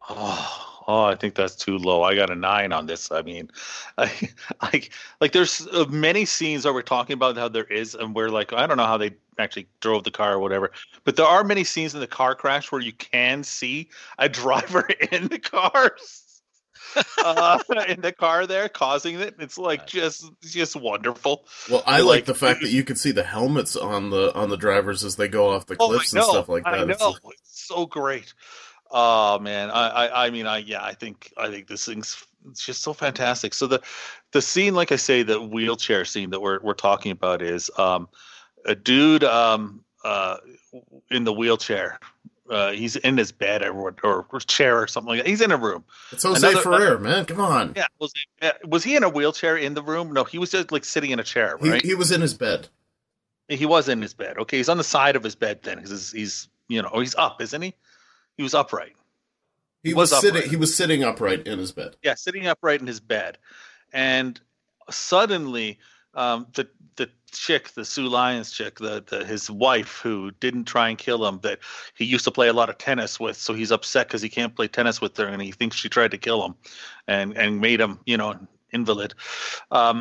[SPEAKER 7] Oh, oh, I think that's too low. I got a nine on this. I mean, I, I like there's uh, many scenes where we're talking about how there is, and we're like, I don't know how they actually drove the car or whatever, but there are many scenes in the car crash where you can see a driver in the cars, uh, in the car there causing it. It's like just, just wonderful.
[SPEAKER 4] Well, I
[SPEAKER 7] But,
[SPEAKER 4] like the fact that you can see the helmets on the on the drivers as they go off the cliffs
[SPEAKER 7] oh, I
[SPEAKER 4] and
[SPEAKER 7] know,
[SPEAKER 4] stuff like that.
[SPEAKER 7] I know.
[SPEAKER 4] It's like-
[SPEAKER 7] It's so great. Oh man, I, I, I mean, I, yeah, I think, I think this thing's it's just so fantastic. So the, the scene, like I say, the wheelchair scene that we're we're talking about is um, a dude um uh in the wheelchair. Uh, he's in his bed or, or or chair or something like that. He's in a room.
[SPEAKER 4] It's Jose
[SPEAKER 7] Another-
[SPEAKER 4] Ferrer, man. Come on.
[SPEAKER 7] Yeah, was he, was he in a wheelchair in the room? No, he was just like sitting in a chair,
[SPEAKER 4] He,
[SPEAKER 7] right?
[SPEAKER 4] he was in his bed.
[SPEAKER 7] He was in his bed. Okay, he's on the side of his bed then, because he's, he's you know, oh, he's up, isn't he? He was upright.
[SPEAKER 4] He,
[SPEAKER 7] He
[SPEAKER 4] was,
[SPEAKER 7] was
[SPEAKER 4] sitting.
[SPEAKER 7] upright.
[SPEAKER 4] He was sitting upright in his bed.
[SPEAKER 7] Yeah, sitting upright in his bed, and suddenly, um, the the chick, the Sue Lyons chick, the, the his wife, who didn't try and kill him, that he used to play a lot of tennis with, so he's upset because he can't play tennis with her, and he thinks she tried to kill him, and and made him, you know, invalid. Um,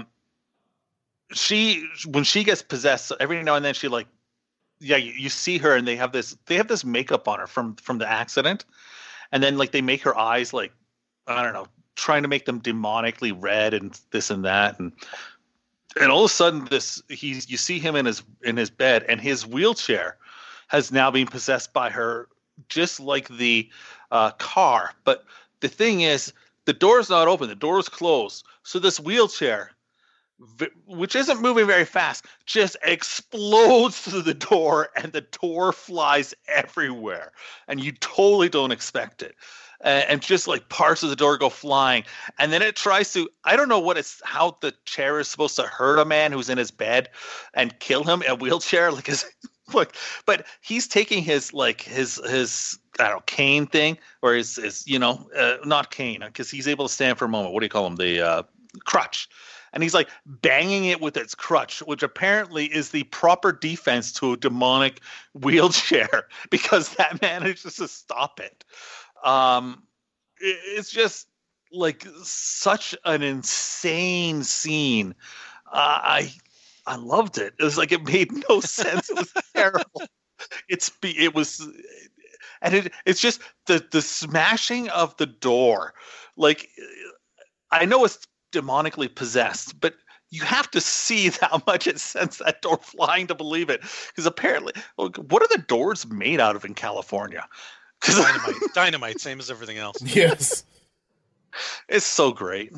[SPEAKER 7] she when she gets possessed, every now and then she like. Yeah, you, you see her, and they have this. They have this makeup on her from from the accident, and then like they make her eyes like I don't know, trying to make them demonically red and this and that, and and all of a sudden this he's you see him in his in his bed, and his wheelchair has now been possessed by her, just like the uh, car. But the thing is, the door's not open; the door's closed. So this wheelchair, which isn't moving very fast, just explodes through the door, and the door flies everywhere, and you totally don't expect it. Uh, and just like parts of the door go flying, and then it tries to, I don't know what it's, how the chair is supposed to hurt a man who's in his bed and kill him, a wheelchair, like his, look, but he's taking his, like his, his, I don't know, cane thing, or his, his you know, uh, not cane, because he's able to stand for a moment. What do you call him? The uh, crutch. And he's like banging it with its crutch, which apparently is the proper defense to a demonic wheelchair, because that manages to stop it. Um, it it's just like such an insane scene. Uh, I I loved it. It was like it made no sense. It was terrible. It's it was, and it it's just the the smashing of the door. Like I know it's demonically possessed, but you have to see how much it sends that door flying to believe it, because apparently, what are the doors made out of in California? Because
[SPEAKER 5] Dynamite, dynamite, same as everything else.
[SPEAKER 4] Yes.
[SPEAKER 7] it's so great.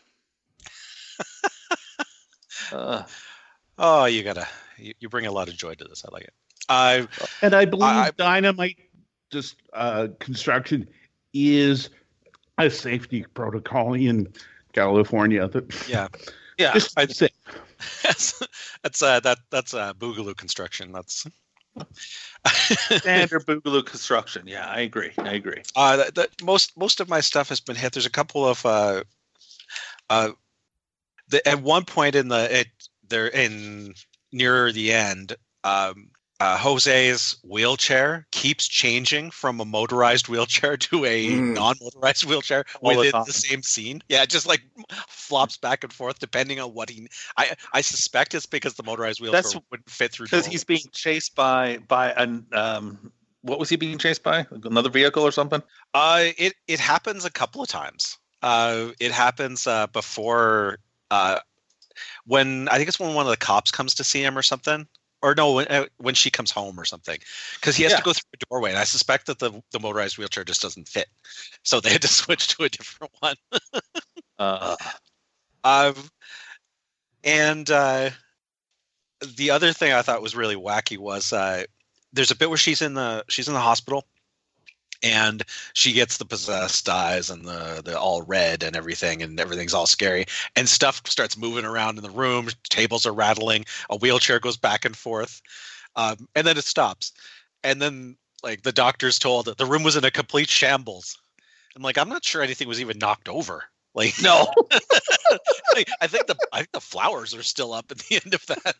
[SPEAKER 7] uh,
[SPEAKER 5] Oh, you gotta, you, you bring a lot of joy to this. I like it. I
[SPEAKER 6] And I believe
[SPEAKER 5] I-
[SPEAKER 6] dynamite just uh, construction is a safety protocol in California. That,
[SPEAKER 5] yeah,
[SPEAKER 7] yeah,
[SPEAKER 6] just
[SPEAKER 5] I-
[SPEAKER 6] say,
[SPEAKER 5] that's that's uh, that that's uh, Boogaloo construction. That's
[SPEAKER 7] standard Boogaloo construction. Yeah, I agree. I agree.
[SPEAKER 5] uh, that, that most most of my stuff has been hit. There's a couple of uh, uh, the, at one point in the it there in near the end. Um, Uh, Jose's wheelchair keeps changing from a motorized wheelchair to a
[SPEAKER 4] Mm.
[SPEAKER 5] non-motorized wheelchair
[SPEAKER 7] All the
[SPEAKER 5] within
[SPEAKER 7] time.
[SPEAKER 5] the same scene. Yeah, it just like flops back and forth depending on what he. I I suspect it's because the motorized wheelchair
[SPEAKER 7] That's
[SPEAKER 5] wouldn't fit through.
[SPEAKER 7] Because he's being chased by by an um. What was he being chased by? Another vehicle or something?
[SPEAKER 5] Uh, it it happens a couple of times. Uh, it happens uh, before uh, when I think it's when one of the cops comes to see him or something. Or no, when, uh, when she comes home or something, because he has
[SPEAKER 7] Yeah.
[SPEAKER 5] to go through a doorway, and I suspect that the, the motorized wheelchair just doesn't fit, so they had to switch to a different one.
[SPEAKER 7] Uh,
[SPEAKER 5] Um, and uh, the other thing I thought was really wacky was uh, there's a bit where she's in the she's in the hospital, and she gets the possessed eyes and the the all red and everything, and everything's all scary, and stuff starts moving around in the room. Tables are rattling. A wheelchair goes back and forth, um, and then it stops. And then, like, the doctor's told that the room was in a complete shambles. I'm like, I'm not sure anything was even knocked over. Like, no. Like, I think the I think the flowers are still up at the end of that.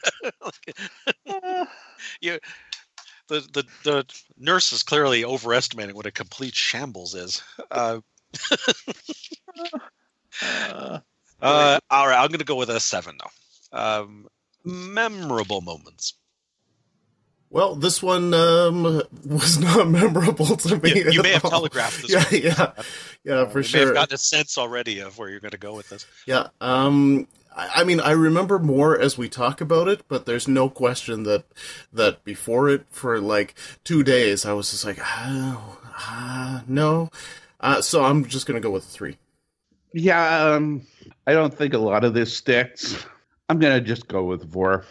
[SPEAKER 5] Like, you, the, the the nurse is clearly overestimating what a complete shambles is. Uh, uh, uh, all right, I'm going to go with a seven, though. Um, memorable moments.
[SPEAKER 4] Well, this one um, was not memorable to me.
[SPEAKER 5] You, you may have
[SPEAKER 4] all.
[SPEAKER 5] telegraphed this.
[SPEAKER 4] Yeah,
[SPEAKER 5] one.
[SPEAKER 4] yeah, yeah, for
[SPEAKER 5] you
[SPEAKER 4] sure.
[SPEAKER 5] You may have gotten a sense already of where you're going to go with this.
[SPEAKER 4] Yeah, um, I, I mean, I remember more as we talk about it, but there's no question that that before it, for like two days, I was just like, oh, uh, no. Uh, so I'm just going to go with three.
[SPEAKER 6] Yeah, um, I don't think a lot of this sticks. I'm going to just go with four.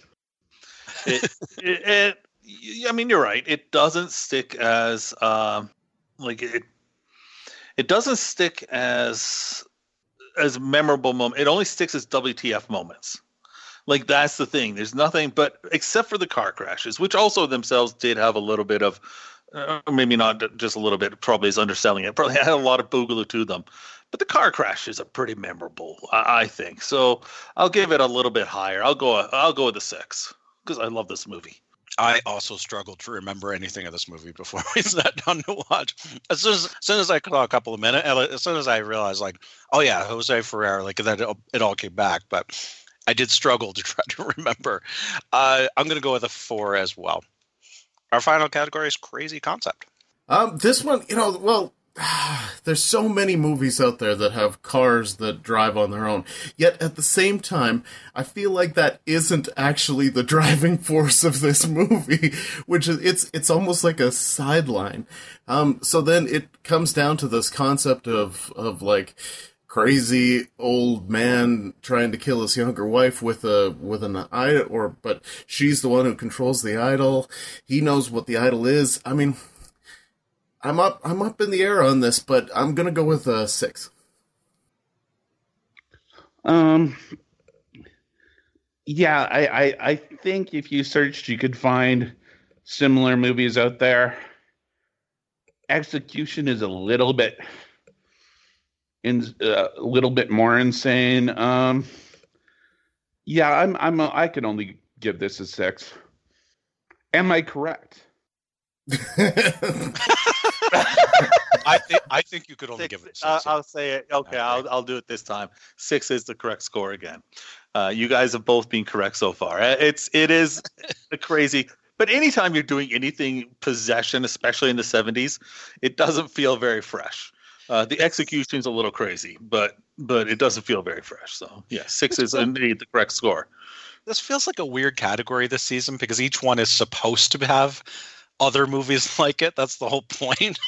[SPEAKER 7] it, it, it, I mean, you're right. It doesn't stick as um, like it. It doesn't stick as as memorable moment. It only sticks as W T F moments. Like, that's the thing. There's nothing, but except for the car crashes, which also themselves did have a little bit of, uh, maybe not just a little bit. Probably is underselling it. Probably had a lot of boogaloo to them. But the car crashes are pretty memorable, I, I think. So I'll give it a little bit higher. I'll go. I'll go with a six. Because I love this movie.
[SPEAKER 5] I also struggled to remember anything of this movie before we sat down to watch. As soon as, as soon as I saw a couple of minutes, as soon as I realized, like, oh yeah, Jose Ferrer, like that, it all came back. But I did struggle to try to remember. Uh, I'm going to go with a four as well. Our final category is crazy concept.
[SPEAKER 4] Um, this one, you know, well, there's so many movies out there that have cars that drive on their own. Yet at the same time, I feel like that isn't actually the driving force of this movie, which is, it's, it's almost like a sideline. Um, so then it comes down to this concept of, of like, crazy old man trying to kill his younger wife with a, with an idol, or, but she's the one who controls the idol. He knows what the idol is. I mean, I'm up. I'm up in the air on this, but I'm gonna go with a six.
[SPEAKER 6] Um. Yeah, I, I, I think if you searched, you could find similar movies out there. Execution is a little bit, in uh, a little bit more insane. Um. Yeah, I'm. I'm. A, I can only give this a six. Am I correct?
[SPEAKER 5] I think I think you could only
[SPEAKER 7] Six,
[SPEAKER 5] give it a six.
[SPEAKER 7] uh, I'll say it. Okay, I'll I'll do it this time. Six is the correct score again. Uh, you guys have both been correct so far. It's it is a crazy. But anytime you're doing anything possession, especially in the seventies, it doesn't feel very fresh. Uh, the execution's a little crazy, but but it doesn't feel very fresh. So yeah, six is indeed the correct score.
[SPEAKER 5] This feels like a weird category this season because each one is supposed to have other movies like it. That's the whole point.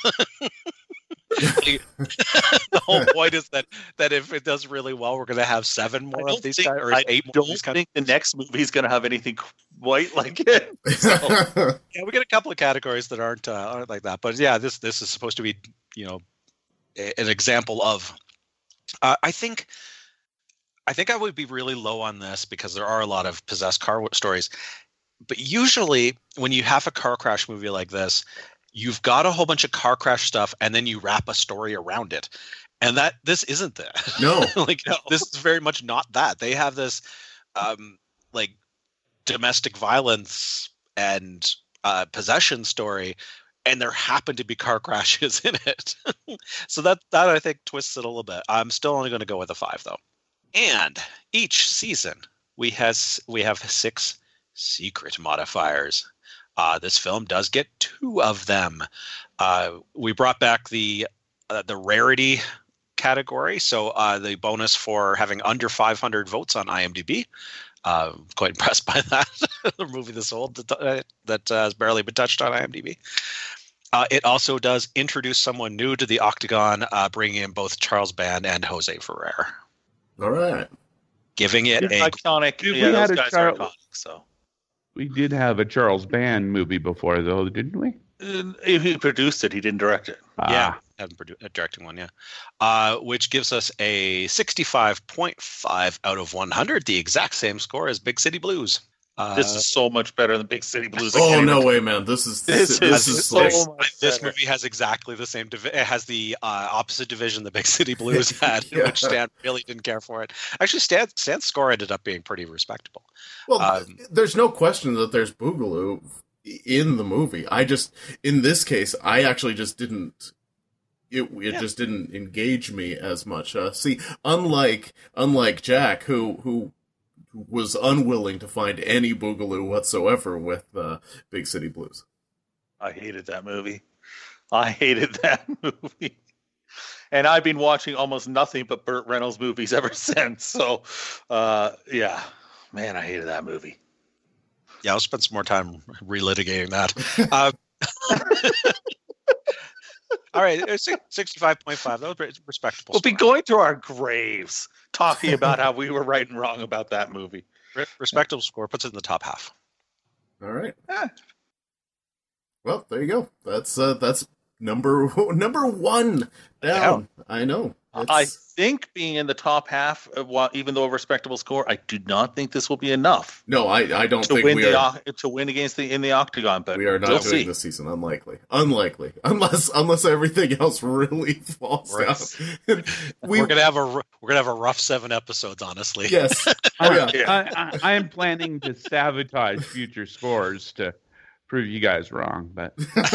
[SPEAKER 5] The whole point is that that if it does really well, we're going to have seven more of these
[SPEAKER 7] think,
[SPEAKER 5] guys, or
[SPEAKER 7] I
[SPEAKER 5] eight more
[SPEAKER 7] don't
[SPEAKER 5] of these
[SPEAKER 7] think
[SPEAKER 5] guys.
[SPEAKER 7] the next movie is going to have anything quite like it. So,
[SPEAKER 5] Yeah, we get a couple of categories that aren't uh, aren't like that, but yeah, this this is supposed to be, you know, a, an example of. Uh, I think. I think I would be really low on this because there are a lot of possessed car stories. But usually when you have a car crash movie like this, you've got a whole bunch of car crash stuff and then you wrap a story around it. And that this isn't that.
[SPEAKER 4] No.
[SPEAKER 5] Like no. This is very much not that. They have this um, like domestic violence and uh, possession story, and there happen to be car crashes in it. So that that I think twists it a little bit. I'm still only going to go with a five though. And each season we has we have six secret modifiers. Uh, this film does get two of them. Uh, we brought back the uh, the rarity category, so uh, the bonus for having under five hundred votes on IMDb. Uh, I'm quite impressed by that. The movie this old that, uh, that uh, has barely been touched on IMDb. Uh, it also does introduce someone new to the Octagon, uh, bringing in both Charles Band and Jose Ferrer.
[SPEAKER 4] All right.
[SPEAKER 5] Giving it
[SPEAKER 7] It's
[SPEAKER 5] a
[SPEAKER 7] iconic.
[SPEAKER 6] Dude, we
[SPEAKER 7] Yeah,
[SPEAKER 6] had
[SPEAKER 7] those
[SPEAKER 6] a
[SPEAKER 7] guys are
[SPEAKER 6] Charles-
[SPEAKER 7] iconic. So
[SPEAKER 6] We did have a Charles Band movie before, though, didn't we?
[SPEAKER 7] Uh, he produced it. He didn't direct it.
[SPEAKER 5] yeah,
[SPEAKER 6] Ah,
[SPEAKER 5] haven't produ- uh, directing one, yeah. Uh, which gives us a sixty-five point five out of one hundred, the exact same score as Big City Blues. Uh,
[SPEAKER 7] This is so much better than Big City Blues. I
[SPEAKER 4] Oh
[SPEAKER 7] can't
[SPEAKER 4] no
[SPEAKER 7] even-
[SPEAKER 4] way, man! This is
[SPEAKER 7] This
[SPEAKER 4] this,
[SPEAKER 7] is
[SPEAKER 4] is
[SPEAKER 7] so
[SPEAKER 4] like,
[SPEAKER 7] much
[SPEAKER 5] this
[SPEAKER 7] better.
[SPEAKER 5] movie has exactly the same. Divi- it has the uh, opposite division the Big City Blues had,
[SPEAKER 4] Yeah.
[SPEAKER 5] which Stan really didn't care for it. Actually, Stan, Stan's score ended up being pretty respectable.
[SPEAKER 4] well,
[SPEAKER 5] um,
[SPEAKER 4] there's no question that there's Boogaloo in the movie. I just, in this case, I actually just didn't. It it
[SPEAKER 5] Yeah.
[SPEAKER 4] just didn't engage me as much. Uh, see, unlike unlike Jack, who who was unwilling to find any Boogaloo whatsoever with uh, Big City Blues.
[SPEAKER 7] I hated that movie. I hated that movie. And I've been watching almost nothing but Burt Reynolds movies ever since. So, uh, yeah, man, I hated that movie.
[SPEAKER 5] Yeah, I'll spend some more time relitigating that. Uh, all right, sixty-five point five. That was respectable.
[SPEAKER 7] We'll be
[SPEAKER 5] score.
[SPEAKER 7] going through our graves talking about how we were right and wrong about that movie.
[SPEAKER 5] Re- respectable score puts it in the top half.
[SPEAKER 4] All right.
[SPEAKER 7] Yeah.
[SPEAKER 4] Well, there you go. That's uh, that's number number one down. I know.
[SPEAKER 7] I
[SPEAKER 4] It's-
[SPEAKER 7] think being in the top half, uh, while, even though a respectable score, I do not think this will be enough
[SPEAKER 4] no, I I don't
[SPEAKER 7] to
[SPEAKER 4] think
[SPEAKER 7] win
[SPEAKER 4] we
[SPEAKER 7] the
[SPEAKER 4] are.
[SPEAKER 7] o- to win against the in the octagon. But
[SPEAKER 4] We are not
[SPEAKER 7] we'll
[SPEAKER 4] doing
[SPEAKER 7] see.
[SPEAKER 4] this season. Unlikely. Unlikely. Unless unless everything else really falls
[SPEAKER 5] Right.
[SPEAKER 4] out. we,
[SPEAKER 5] We're gonna have a r- we're gonna have a rough seven episodes, honestly.
[SPEAKER 4] yes. Oh, yeah.
[SPEAKER 7] Yeah.
[SPEAKER 6] I, I, I am planning to sabotage future scores to prove you guys wrong, but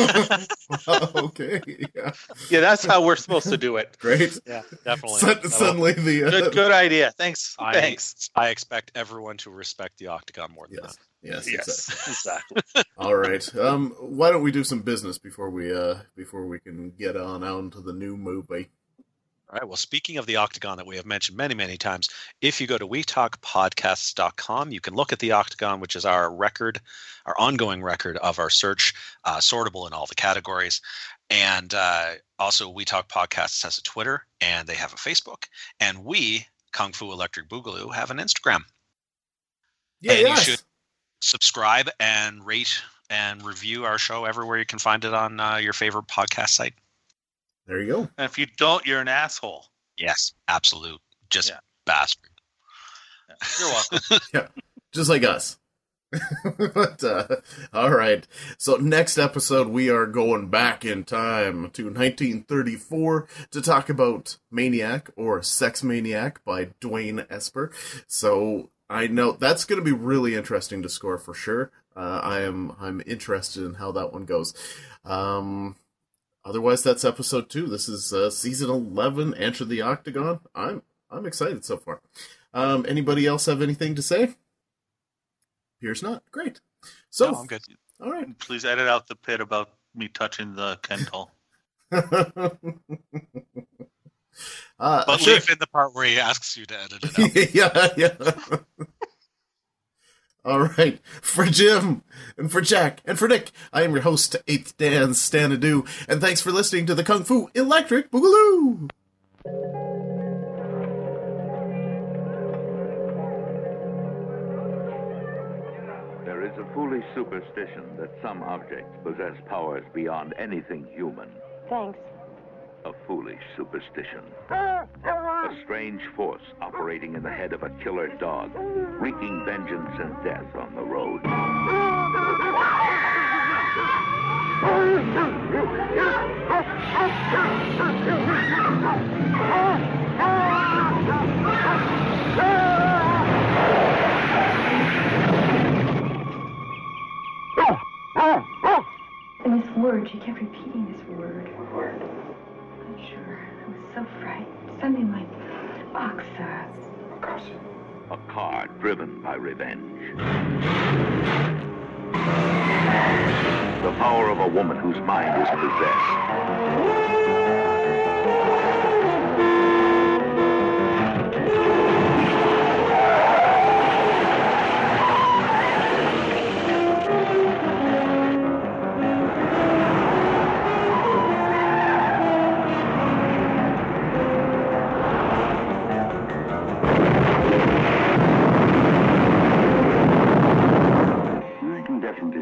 [SPEAKER 4] Okay. Yeah.
[SPEAKER 7] Yeah, that's how we're supposed to do it.
[SPEAKER 4] Great.
[SPEAKER 5] Yeah, definitely.
[SPEAKER 4] Sud-
[SPEAKER 5] That'll-
[SPEAKER 4] suddenly the uh,
[SPEAKER 7] Good, good idea. Thanks.
[SPEAKER 5] I,
[SPEAKER 7] Thanks.
[SPEAKER 5] I expect everyone to respect the octagon more than
[SPEAKER 4] yes. Yes. exactly.
[SPEAKER 7] Yes, exactly.
[SPEAKER 4] All right. Um. Why don't we do some business before we uh before we can get on out into the new movie?
[SPEAKER 5] All right. Well, speaking of the Octagon that we have mentioned many, many times, if you go to we talk podcasts dot com, you can look at the Octagon, which is our record, our ongoing record of our search, uh, sortable in all the categories. And uh, also, We Talk Podcasts has a Twitter, and they have a Facebook. And we, Kung Fu Electric Boogaloo, have an Instagram.
[SPEAKER 4] Yeah.
[SPEAKER 5] And you
[SPEAKER 4] yes.
[SPEAKER 5] should subscribe and rate and review our show everywhere you can find it on uh, your favorite podcast site.
[SPEAKER 4] There you go.
[SPEAKER 7] And if you don't, you're an asshole.
[SPEAKER 5] Yes, absolute. Just
[SPEAKER 7] Yeah.
[SPEAKER 5] bastard.
[SPEAKER 7] You're welcome.
[SPEAKER 4] Just like us. But uh, all right. So next episode we are going back in time to nineteen thirty-four to talk about Maniac or Sex Maniac by Dwayne Esper. So I know that's going to be really interesting to score for sure. Uh, I am I'm interested in how that one goes. Um, otherwise, that's episode two. This is uh, season eleven. Enter the Octagon. I'm I'm excited so far. Um, anybody else have anything to say? Appears not. Great. So,
[SPEAKER 5] No, I'm good.
[SPEAKER 4] all right.
[SPEAKER 7] Please edit out the bit about me touching the Ken doll.
[SPEAKER 4] uh,
[SPEAKER 5] But
[SPEAKER 4] sure.
[SPEAKER 5] leave in the part where he asks you to edit it out.
[SPEAKER 4] yeah, yeah. All right. For Jim, and for Jack, and for Nick, I am your host, eighth Dan Stanadu, and thanks for listening to the Kung Fu Electric Boogaloo!
[SPEAKER 8] There is a foolish superstition that some objects possess powers beyond anything human.
[SPEAKER 9] Thanks.
[SPEAKER 8] A foolish superstition. A strange force operating in the head of a killer dog, wreaking vengeance and death on the road.
[SPEAKER 9] And this word, she kept repeating this word. Word. I'm sure. I was so frightened. Something like Oxa.
[SPEAKER 8] A car driven by revenge. The power of a woman whose mind is possessed.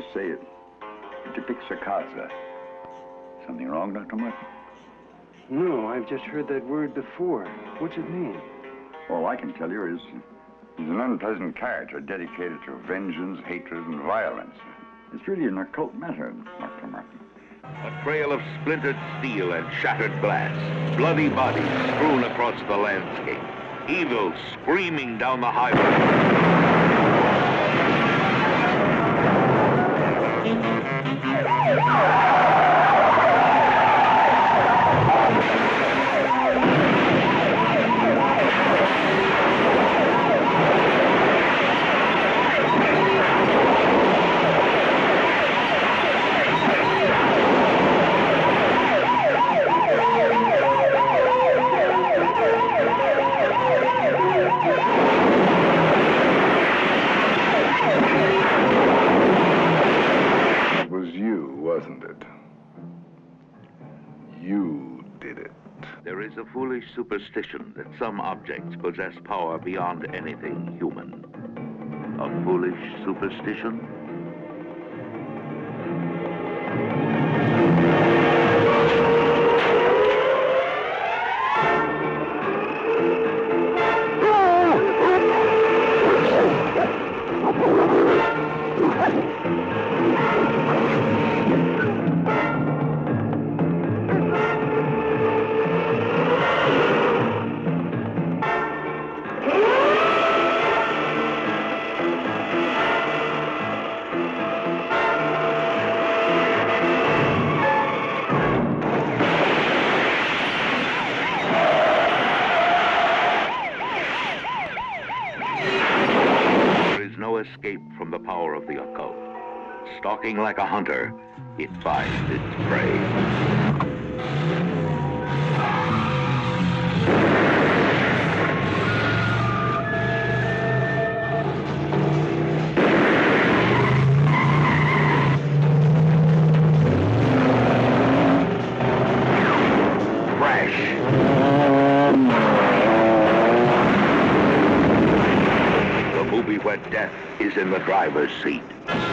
[SPEAKER 10] you say it. It depicts a kaza. Something wrong, Doctor Martin?
[SPEAKER 11] No, I've just heard that word before. What's it mean?
[SPEAKER 10] All I can tell you is he's an unpleasant character dedicated to vengeance, hatred, and violence. It's really an occult matter, Doctor Martin.
[SPEAKER 8] A trail of splintered steel and shattered glass. Bloody bodies strewn across the landscape. Evil screaming down the highway. There is a foolish superstition that some objects possess power beyond anything human. A foolish superstition? Escape from the power of the occult. Stalking like a hunter, it finds its prey. Where death is in the driver's seat.